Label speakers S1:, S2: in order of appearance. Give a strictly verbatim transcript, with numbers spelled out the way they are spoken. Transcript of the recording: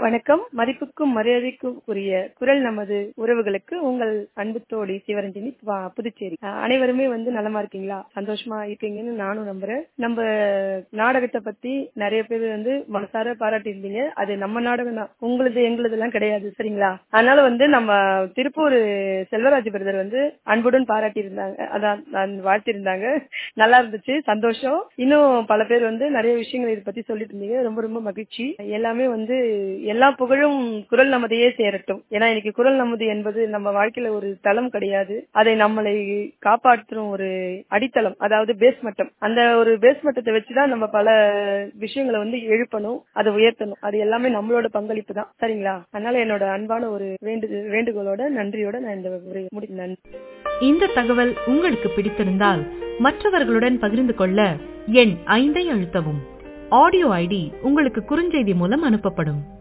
S1: வணக்கம். மதிப்புக்கும் மரியாதைக்கும் உரிய குரல் நமது உறவுகளுக்கு உங்கள் அன்பு தோழி சிவரஞ்சனி, பா- புதுச்சேரி. அஹ் அனைவருமே வந்து நலமா இருக்கீங்களா, சந்தோஷமா இருக்கீங்கன்னு நானும் நம்புறேன். நம்ம நாடகத்தை பத்தி நிறைய பேர் வந்து மனசார பாராட்டி இருந்தீங்க. அது நம்ம நாடகம் தான், உங்களது எங்களது எல்லாம் கிடையாது, சரிங்களா? அதனால வந்து நம்ம திருப்பூர் செல்வராஜ் பிரதர் வந்து அன்புடன் பாராட்டி இருந்தாங்க, அதான் நான் வாழ்த்தி இருந்தாங்க. நல்லா இருந்துச்சு, சந்தோஷம். இன்னும் பல பேர் வந்து நிறைய விஷயங்கள் இதை பத்தி சொல்லிட்டு இருந்தீங்க, ரொம்ப ரொம்ப மகிழ்ச்சி. எல்லாமே வந்து எல்லா புகழும் குரல் நமதையே சேரட்டும். ஏன்னா இன்னைக்கு குரல் நமது என்பது நம்ம வாழ்க்கையில ஒரு தளம் கிடையாது, அதை நம்மளை காப்பாற்றும் ஒரு அடித்தளம், அதாவது பேஸ் மட்டம். அந்த ஒரு பேஸ் மட்டத்தை வச்சுதான் நம்ம பல விஷயங்களை வந்து எழுப்பணும், அதை உயர்த்தணும். அது எல்லாமே நம்மளோட பங்களிப்பு தான், சரிங்களா? அதனால என்னோட அன்பான ஒரு வேண்டு வேண்டுகோளோட நன்றியோட நான் இந்த உரையை முடிக்கிறேன். நன்றி.
S2: இந்த தகவல் உங்களுக்கு பிடித்திருந்தால் மற்றவர்களுடன் பகிர்ந்து கொள்ள எண் ஐந்தை அழுத்தவும். ஆடியோ ஐடி உங்களுக்கு குறுஞ்செய்தி மூலம் அனுப்பப்படும்.